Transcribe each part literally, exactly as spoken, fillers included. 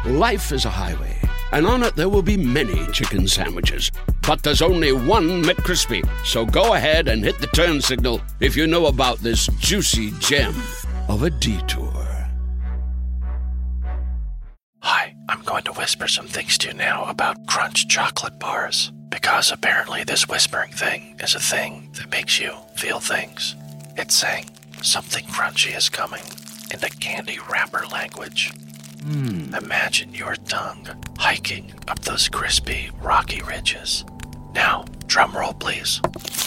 life is a highway, and on it there will be many chicken sandwiches. But there's only one McCrispy. So go ahead and hit the turn signal if you know about this juicy gem of a detour. Hi, I'm going to whisper some things to you now about Crunch chocolate bars. Because apparently this whispering thing is a thing that makes you feel things. It's saying something crunchy is coming in the candy wrapper language. Mm. Imagine your tongue hiking up those crispy, rocky ridges. Now, drum roll, please.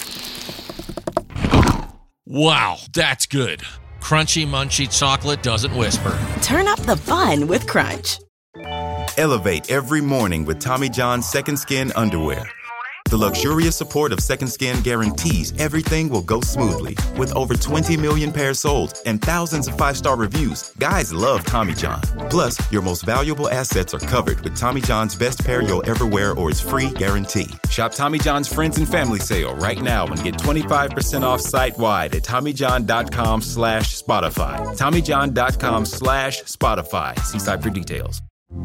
Wow, that's good. Crunchy, munchy chocolate doesn't whisper. Turn up the fun with Crunch. Elevate every morning with Tommy John's Second Skin underwear. The luxurious support of Second Skin guarantees everything will go smoothly. With over twenty million pairs sold and thousands of five-star reviews, guys love Tommy John. Plus, your most valuable assets are covered with Tommy John's best pair you'll ever wear or its free guarantee. Shop Tommy John's Friends and Family Sale right now and get twenty-five percent off site-wide at TommyJohn.com slash Spotify. TommyJohn.com slash Spotify. See site for details.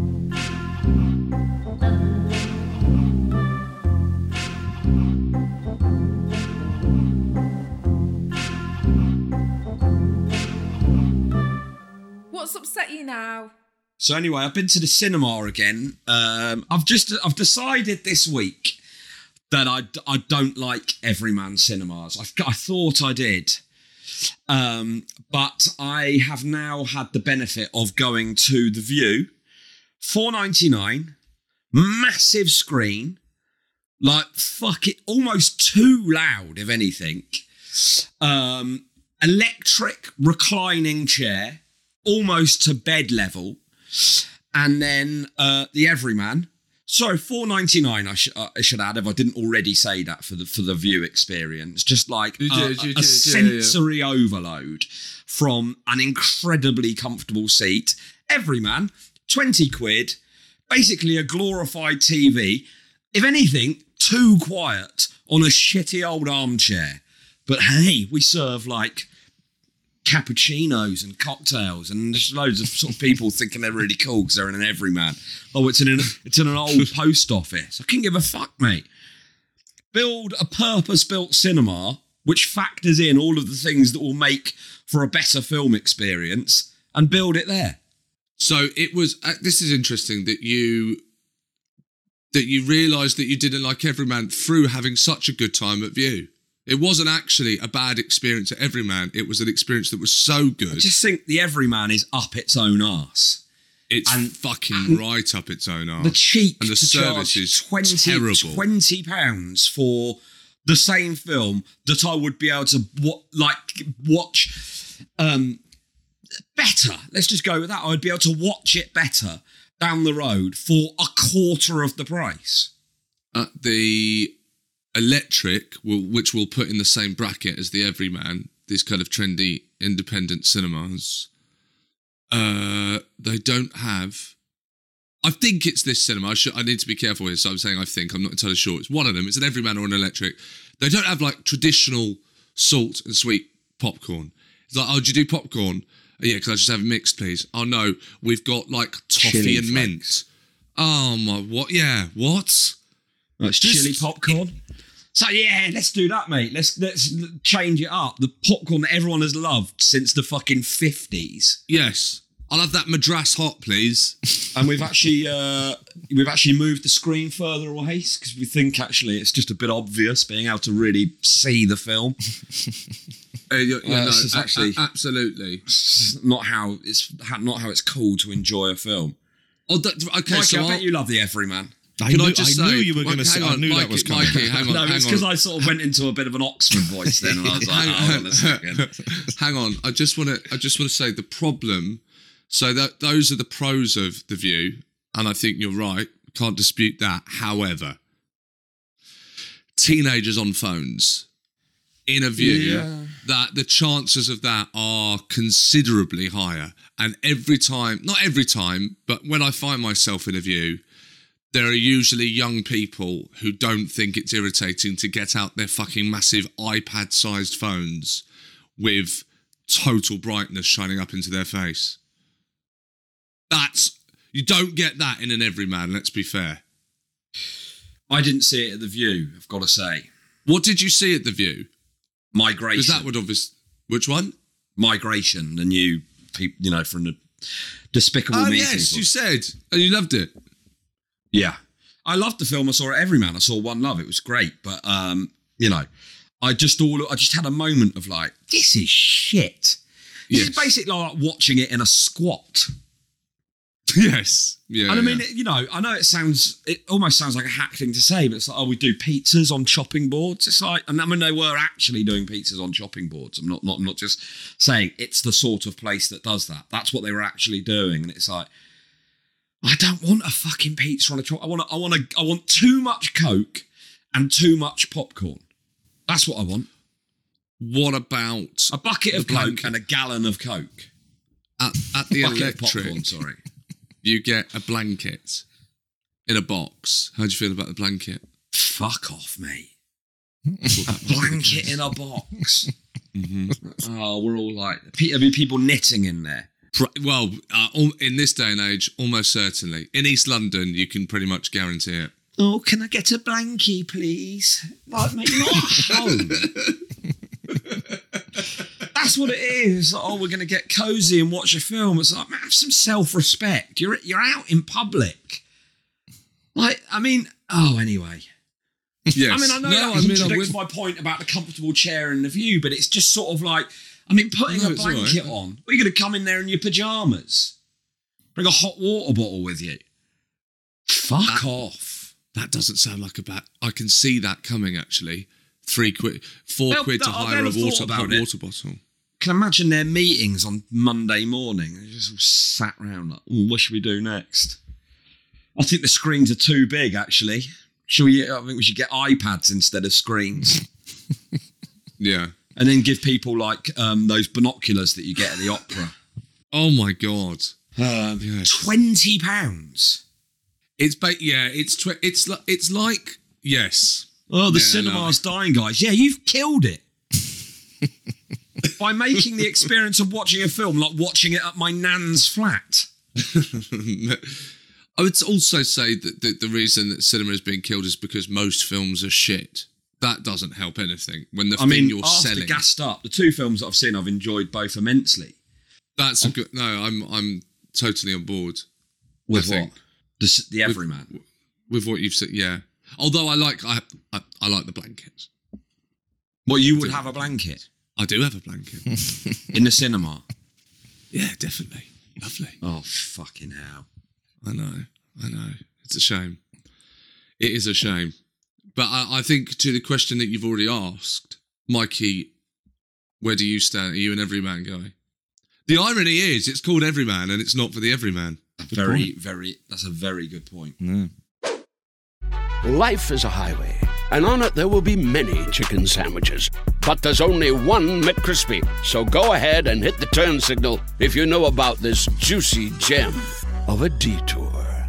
What's upset you now? So anyway, I've been to the cinema again. Um, I've just I've decided this week that I, I don't like Everyman cinemas. I, I thought I did. Um, but I have now had the benefit of going to The View. four ninety-nine, massive screen, like fuck it, almost too loud, if anything. Um, electric reclining chair, almost to bed level, and then uh, the Everyman. Sorry, four ninety-nine. I should uh, I should add if I didn't already say that for the for the View experience. Just like you a, did, you a, did, a sensory yeah, yeah. overload from an incredibly comfortable seat. Everyman, twenty quid, basically a glorified T V. If anything, too quiet on a shitty old armchair. But hey, we serve like cappuccinos and cocktails, and there's loads of sort of people thinking they're really cool because they're in an Everyman. Oh, it's in an it's in an old post office. I couldn't give a fuck, mate. Build a purpose-built cinema which factors in all of the things that will make for a better film experience, and build it there. So it was. Uh, this is interesting that you that you realised that you didn't like Everyman through having such a good time at View. It wasn't actually a bad experience at Everyman. It was an experience that was so good. I just think the Everyman is up its own arse. It's and, fucking and right up its own arse. The cheek and the to service is twenty, terrible. twenty pounds for the same film that I would be able to wa- like watch um, better. Let's just go with that. I would be able to watch it better down the road for a quarter of the price. Uh, the Electric, will, which we'll put in the same bracket as the Everyman, these kind of trendy independent cinemas, uh, they don't have... I think it's this cinema. I, should, I need to be careful here, so I'm saying I think. I'm not entirely sure. It's one of them. It's an Everyman or an Electric. They don't have, like, traditional salt and sweet popcorn. It's like, oh, do you do popcorn? Yeah, can I just have it mixed, please? Oh, no, we've got, like, toffee Chili and flakes. mint. Oh, my... What? Yeah, what? Oh, it's chili popcorn. So yeah, let's do that, mate. Let's let's change it up. The popcorn that everyone has loved since the fucking fifties. Yes, I'll have that Madras hot, please. And we've actually uh, we've actually moved the screen further away because we think actually it's just a bit obvious being able to really see the film. uh, yeah, yeah, uh, no, it's actually a- absolutely it's not how it's not how it's cool to enjoy a film. Oh, that, okay, Mikey, so I I'll, bet you love the Everyman. I Can knew, I just I say, knew you were going to say. on, I knew Mikey, that was coming. Mikey, hang on, no, hang it's on. because I sort of went into a bit of an Oxford voice then, and I was like, hang, hold on a second. Hang on, I just want to. I just want to say the problem. So that those are the pros of The View, and I think you're right. Can't dispute that. However, teenagers on phones in a View, Yeah. that the chances of that are considerably higher. And every time, not every time, but when I find myself in a View, there are usually young people who don't think it's irritating to get out their fucking massive iPad-sized phones with total brightness shining up into their face. That's, You don't get that in an Everyman, let's be fair. I didn't see it at The View, I've got to say. What did you see at The View? Migration. Because that would obviously... Which one? Migration, the new, people, you know, from the Despicable Oh, Me yes, people. you said. And you loved it. Yeah. I loved the film. I saw it Everyman. I saw One Love. It was great. But, um, you know, I just all I just had a moment of like, this is shit. This Yes. is basically like watching it in a squat. Yes. Yeah. And I mean, yeah. you know, I know it sounds, it almost sounds like a hack thing to say, but it's like, oh, we do pizzas on chopping boards. It's like, and I mean, they were actually doing pizzas on chopping boards. I'm not, not, I'm not just saying it's the sort of place that does that. That's what they were actually doing. And it's like, I don't want a fucking pizza on a chop. I want, I want, a, I want too much Coke and too much popcorn. That's what I want. What about... A bucket the of Coke blanket? and a gallon of Coke. At, at the bucket Electric, of popcorn, sorry. you get a blanket in a box. How do you feel about the blanket? Fuck off, mate. A blanket in a box. Mm-hmm. Oh, we're all like, I mean, people knitting in there. Well, uh, al- in this day and age, almost certainly. In East London, you can pretty much guarantee it. Oh, can I get a blankie, please? Like, mate, you're not at home. That's what it is. Like, oh, we're going to get cosy and watch a film. It's like, man, have some self-respect. You're you're out in public. Like, I mean, oh, anyway. Yes. I mean, I know no, that I mean, I'm contradicts with- my point about the comfortable chair and the view, but it's just sort of like, I mean, putting No, a it's all blanket right. on. Are you going to come in there in your pyjamas? Bring a hot water bottle with you? Fuck That- off. That doesn't sound like a bad... I can see that coming, actually. Three quid... Four Well, quid to I've hire a never water, thought about hot it. water bottle. Can imagine their meetings on Monday morning. They just all sat around like, oh, what should we do next? I think the screens are too big, actually. Should we? I think we should get iPads instead of screens. Yeah. And then give people like um, those binoculars that you get at the opera. Oh, my God. Um, Yes. twenty pounds. It's... Ba- yeah, it's... Tw- it's, li- it's like... Yes. Oh, the Yeah, cinema's dying, guys. Yeah, you've killed it. By making the experience of watching a film like watching it at my nan's flat. I would also say that the, the reason that cinema is being killed is because most films are shit. That doesn't help anything. When the I thing mean, you're after selling... Gassed Up, the two films that I've seen, I've enjoyed both immensely. That's a good... No, I'm I'm totally on board. With I what? think. The, s- the Everyman. With what you've said, yeah. Although I like... I, I, I like the blankets. Well, you would have a blanket I do have a blanket. in the cinema. Yeah, definitely. Lovely. Oh, fucking hell. I know. I know. It's a shame. It is a shame. But I, I think to the question that you've already asked, Mikey, where do you stand? Are you an Everyman guy? The irony is it's called Everyman and it's not for the Everyman. Very, very, that's a very good point. Life is a highway, and on it there will be many chicken sandwiches. But there's only one McCrispy. So go ahead and hit the turn signal if you know about this juicy gem of a detour.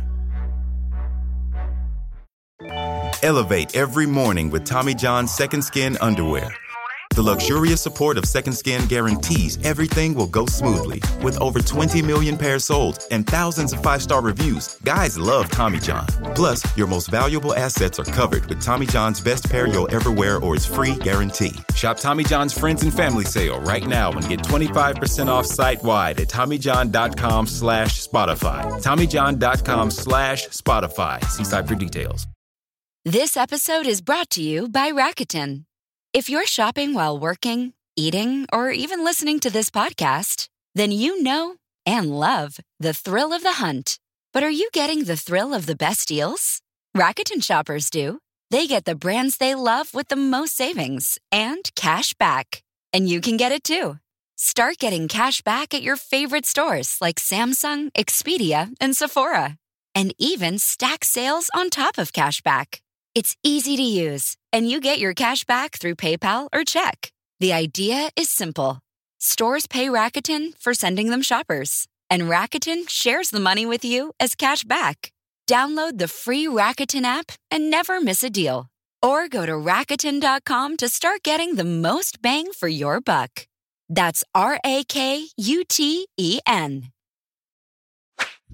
Elevate every morning with Tommy John's Second Skin underwear. The luxurious support of Second Skin guarantees everything will go smoothly. With over twenty million pairs sold and thousands of five-star reviews, guys love Tommy John. Plus, your most valuable assets are covered with Tommy John's best pair you'll ever wear or its free guarantee. Shop Tommy John's Friends and Family Sale right now and get twenty-five percent off site-wide at TommyJohn.com slash Spotify. TommyJohn.com slash Spotify. See site for details. This episode is brought to you by Rakuten. If you're shopping while working, eating, or even listening to this podcast, then you know and love the thrill of the hunt. But are you getting the thrill of the best deals? Rakuten shoppers do. They get the brands they love with the most savings and cash back. And you can get it too. Start getting cash back at your favorite stores like Samsung, Expedia, and Sephora. And even stack sales on top of cash back. It's easy to use, and you get your cash back through PayPal or check. The idea is simple. Stores pay Rakuten for sending them shoppers, and Rakuten shares the money with you as cash back. Download the free Rakuten app and never miss a deal. Or go to Rakuten dot com to start getting the most bang for your buck. That's R A K U T E N.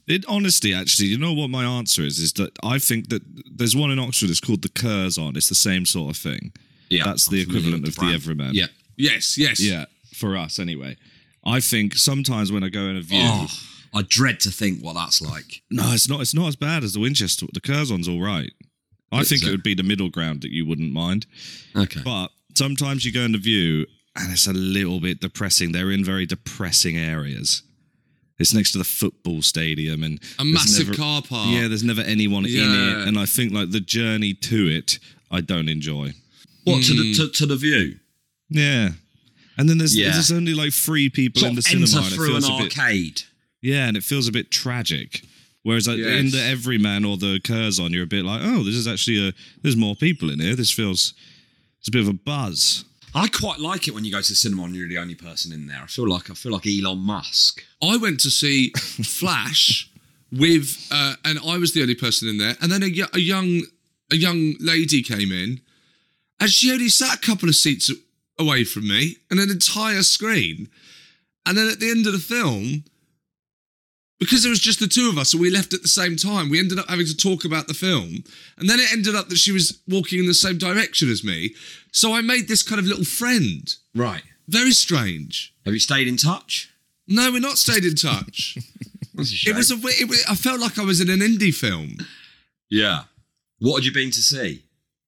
In honesty, actually, you know what my answer is? Is that I think that there's one in Oxford. It's called the Curzon. It's the same sort of thing. Yeah, that's the equivalent of the, the Everyman. Yeah. Yes. Yes. Yeah. For us, anyway. I think sometimes when I go in a view, oh, I dread to think what that's like. No, it's not. It's not as bad as the Winchester. The Curzon's all right. I Is think it? it would be the middle ground that you wouldn't mind. Okay. But sometimes you go in the view, and it's a little bit depressing. They're in very depressing areas. It's next to the football stadium and a massive never, car park. Yeah, there's never anyone yeah. in it, and I think like the journey to it, I don't enjoy. What mm. to the to, to the view? Yeah, and then there's yeah. there's only like three people sort in the of cinema. Enter And it through feels an a bit, arcade. Yeah, and it feels a bit tragic. Whereas like, yes. in the Everyman or the Curzon, you're a bit like, oh, this is actually a there's more people in here. This feels it's a bit of a buzz. I quite like it when you go to the cinema and you're the only person in there. I feel like I feel like Elon Musk. I went to see Flash with, uh, and I was the only person in there. And then a, a young, a young lady came in, and she only sat a couple of seats away from me, and an entire screen. And then at the end of the film, because there was just the two of us, and we left at the same time, we ended up having to talk about the film. And then it ended up that she was walking in the same direction as me. So I made this kind of little friend. Right. Very strange. Have you stayed in touch? No, we're not stayed in touch. That's a shame. It was a. It was, I felt like I was in an indie film. Yeah. What had you been to see?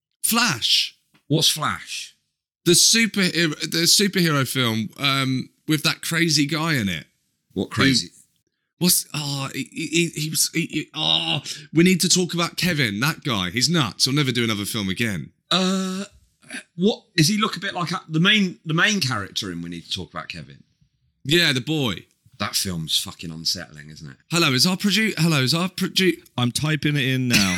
Flash. What's Flash? The superhero, the superhero film um, with that crazy guy in it. What crazy? Who, what's oh he, he, he was he, he, oh we need to talk about Kevin, that guy. He's nuts. He'll never do another film again. Uh, what does he look a bit like? The main the main character in We Need to Talk About Kevin. Yeah, the boy. That film's fucking unsettling, isn't it? Hello, is our producer? Hello, is our producer? I'm typing it in now.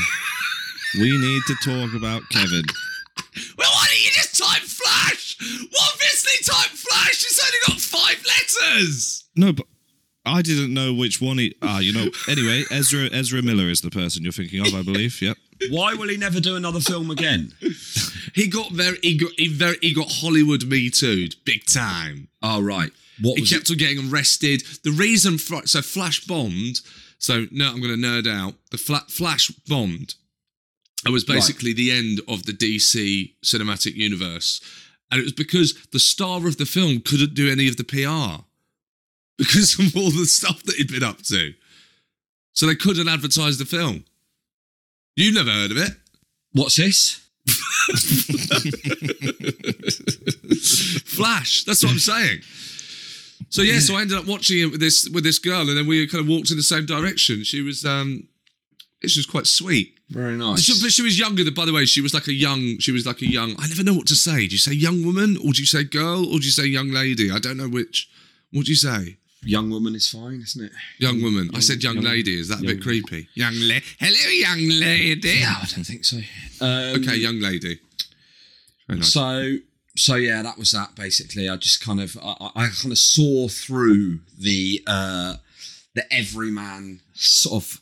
We need to talk about Kevin. Well, why don't you just type Flash? Well, obviously type Flash. It's only got five letters. No, but I didn't know which one he... Ah, you know... Anyway, Ezra Ezra Miller is the person you're thinking of, I believe. Yep. Why will he never do another film again? He got very... He got, he very, he got Hollywood Me Too'd big time. Oh, right. What he was kept it? on getting arrested. The reason... For, so Flash bombed. So, no, I'm going to nerd out. The fla, Flash bombed. It was basically right. the end of the D C cinematic universe. And it was because the star of the film couldn't do any of the P R. Because of all the stuff that he'd been up to. So they couldn't advertise the film. You've never heard of it? What's this? Flash. That's what I'm saying. So yeah, so I ended up watching it with this with this girl, and then we kind of walked in the same direction. She was um she was quite sweet. Very nice. She, but she was younger. Than, by the way, she was like a young. She was like a young. I never know what to say. Do you say young woman, or do you say girl, or do you say young lady? I don't know which. What do you say? Young woman is fine, isn't it? Young woman. Young, I said young, young lady. Is that a bit creepy? Young lady. Hello, young lady. No, I don't think so. Um, okay, young lady. Very nice. So, so yeah, that was that. Basically, I just kind of, I, I kind of saw through the uh, the everyman sort of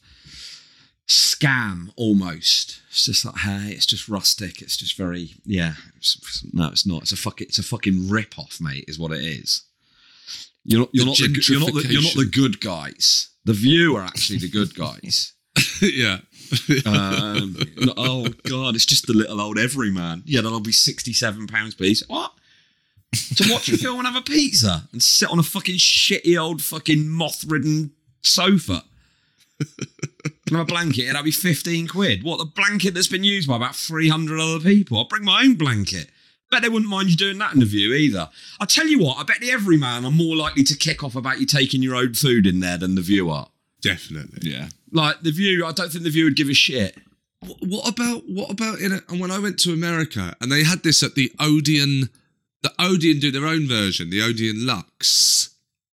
scam almost. It's just like, hey, it's just rustic. It's just very, yeah. It's, no, it's not. It's a fuck. It's a fucking rip off, mate. Is what it is. You're not. You're not. The, you're not. The, you're not the good guys. The View are actually the good guys. Yeah. um, oh God, it's just the little old everyman. Yeah, that'll be sixty-seven pounds piece. What? To watch a film and have a pizza and sit on a fucking shitty old fucking moth-ridden sofa. Can I have a blanket? That'll be fifteen quid. What, the blanket that's been used by about three hundred other people? I'll bring my own blanket. Bet they wouldn't mind you doing that in the View either. I tell you what, I bet the everyman are more likely to kick off about you taking your own food in there than the View are. Definitely. Yeah. Like the View, I don't think the View would give a shit. What, what about what about in a, and when I went to America and they had this at the Odeon, the Odeon do their own version, the Odeon Luxe,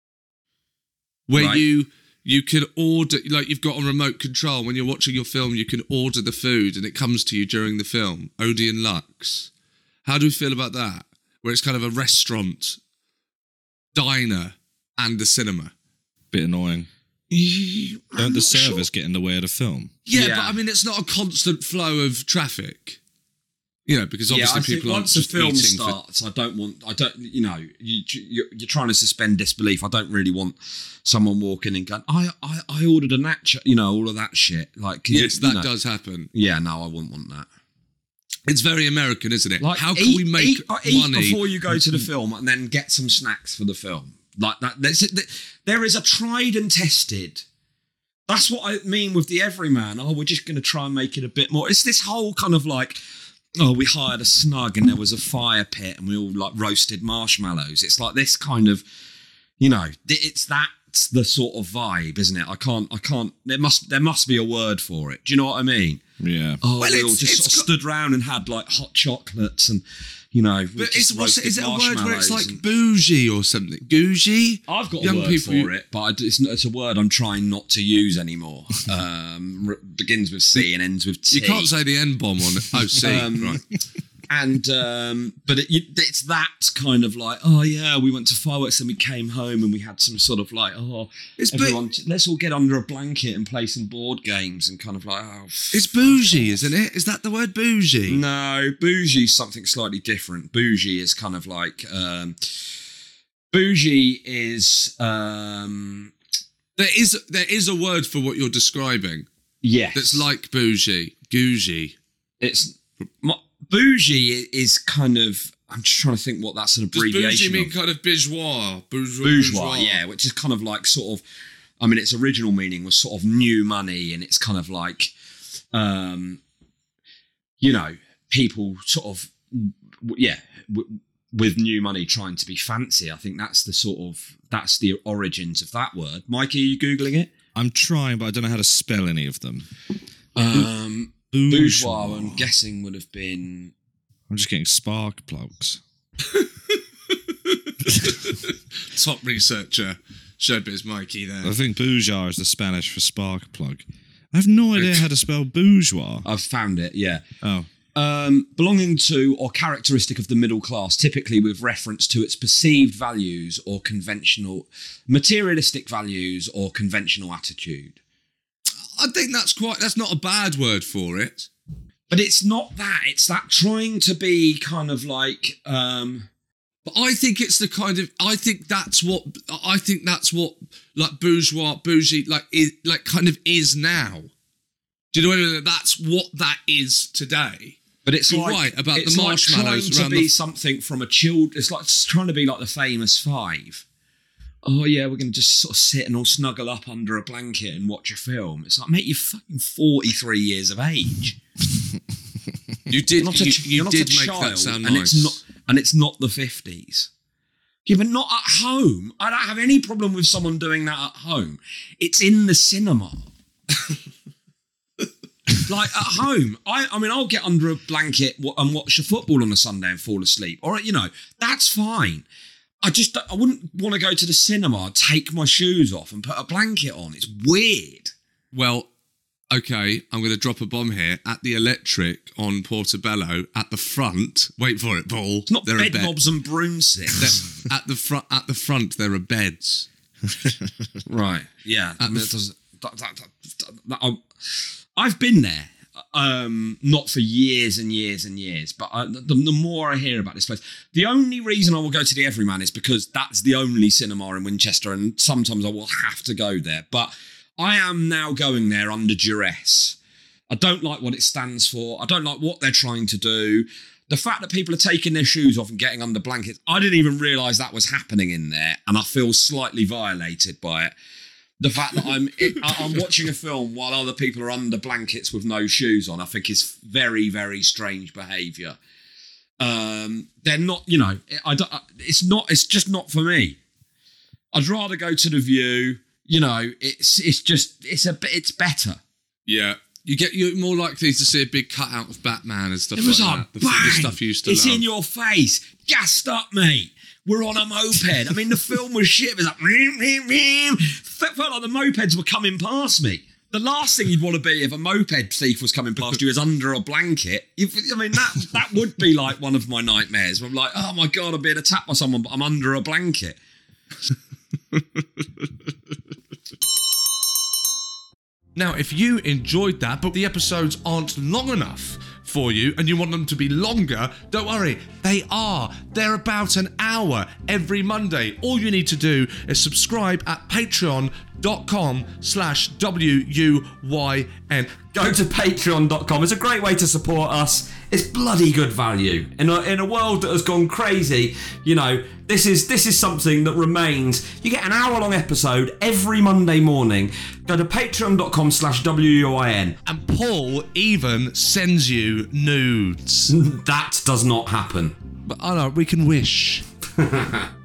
where right. you you can order, like you've got a remote control when you're watching your film, you can order the food and it comes to you during the film. Odeon Luxe. How do we feel about that? Where it's kind of a restaurant, diner, and a cinema. Bit annoying. Don't the servers sure. get in the way of the film? Yeah, yeah, but I mean, it's not a constant flow of traffic. You know, because obviously yeah, I people think aren't once the just film eating for- starts, I don't want. I don't. You know, you, you're, you're trying to suspend disbelief. I don't really want someone walking in going, "I, I, I ordered a nacho." You know, all of that shit. Like, yes, you, that you know. does happen. Yeah, no, I wouldn't want that. It's very American, isn't it? Like, how can eat, we make eat, eat money before you go to the film, and then get some snacks for the film? Like that. There's, there is a tried and tested. That's what I mean with the everyman. Oh, we're just going to try and make it a bit more. It's this whole kind of like, oh, we hired a snug and there was a fire pit and we all like roasted marshmallows. It's like this kind of, you know, it's that's the sort of vibe, isn't it? I can't, I can't. There must, there must be a word for it. Do you know what I mean? Yeah. Oh, Well, we all it's- just it's sort of got- stood round and had like hot chocolates and, you know, we But just is, what's it, roasted is it a word where it's marshmallows like and- bougie or something? Gougie? I've got Young a word people- for it, but I, it's, it's a word I'm trying not to use anymore. Um, r- begins with C and ends with T. You can't say the N bomb on it. Oh, see, Um, right. And um, but it, you, it's that kind of like, oh yeah, we went to fireworks and we came home and we had some sort of like, oh, It's everyone, let's all get under a blanket and play some board games and kind of like, oh, It's bougie, isn't it? Is that the word bougie? no, bougie is something slightly different. Bougie is kind of like, um, bougie is, um, There is there is a word for what you're describing yes, that's like bougie, gougie. it's my, bougie is kind of. I'm just trying to think what that's an Does abbreviation. bougie mean of. kind of bourgeois? Bourgeois, Bourgeois, yeah, which is kind of like sort of. I mean, its original meaning was sort of new money, and it's kind of like, um, you know, people sort of, w- yeah, w- with new money trying to be fancy. I think that's the sort of that's the origins of that word. Mikey, are you googling it? I'm trying, but I don't know how to spell any of them. Um, Bourgeois. bourgeois, I'm guessing would have been. I'm just getting spark plugs. Top researcher, Showbiz Mikey there. I think bourgeois is the Spanish for spark plug. I have no idea how to spell bourgeois. I've found it. Yeah. Oh. Um, belonging to or characteristic of the middle class, typically with reference to its perceived values or conventional, materialistic values or conventional attitude. I think that's quite. That's not a bad word for it. But it's not that. It's that trying to be kind of like. Um, But I think it's the kind of. I think that's what. I think that's what like bourgeois, bougie, like is like kind of is now. Do you know what I mean? That's what that is today. but it's You're like, right about it's the like marshmallows trying to around be the- something from a chilled. It's like it's trying to be like the famous five. Oh yeah, we're going to just sort of sit and all snuggle up under a blanket and watch a film. It's like, mate, you're fucking forty-three years of age. You did. You're not a, you ch- you you're not did a make child, that sound and nice. it's not, and it's not the fifties. Yeah, but not at home. I don't have any problem with someone doing that at home. It's in the cinema. Like at home, I, I mean, I'll get under a blanket wa- and watch the football on a Sunday and fall asleep. All right, you know, that's fine. I just, I wouldn't want to go to the cinema, take my shoes off and put a blanket on. It's weird. Well, okay, I'm going to drop a bomb here. At the Electric on Portobello, at the front. Wait for it, Paul. It's not there bed are bed- knobs and broomsticks. there- at the front. At the front, there are beds. Right. Yeah. I At mean, the it does- that- that- that- that- I- I've been there, um, not for years and years and years, but I, the, the more I hear about this place, the only reason I will go to the Everyman is because that's the only cinema in Winchester, and sometimes I will have to go there. But I am now going there under duress. I don't like what it stands for. I don't like what they're trying to do. The fact that people are taking their shoes off and getting under blankets, I didn't even realise that was happening in there, and I feel slightly violated by it. The fact that I'm I'm watching a film while other people are under blankets with no shoes on, I think is very, very strange behaviour. Um, they're not, you know, I don't, it's not, it's just not for me. I'd rather go to the View. You know, it's it's just it's a bit it's better. Yeah. You get you're more likely to see a big cutout of Batman and stuff It was like like, that. The, bang, the stuff you used to it's love. in your face. Gassed up, mate. We're on a moped. I mean, the film was shit. It was like, ream, ream, ream. Felt like the mopeds were coming past me. The last thing you'd want to be if a moped thief was coming past you is under a blanket. If, I mean, that that would be like one of my nightmares. Where I'm like, oh my God, I'm being attacked by someone, but I'm under a blanket. Now, if you enjoyed that, but the episodes aren't long enough for you and you want them to be longer, don't worry, they are. They're about an hour every Monday. All you need to do is subscribe at patreon.com slash W-U-Y-N. Go to patreon dot com. It's a great way to support us. It's bloody good value. In a, in a world that has gone crazy, you know, this is this is something that remains. You get an hour-long episode every Monday morning. Go to patreon dot com slash W U I N. And Paul even sends you nudes. That does not happen. But I know, we can wish.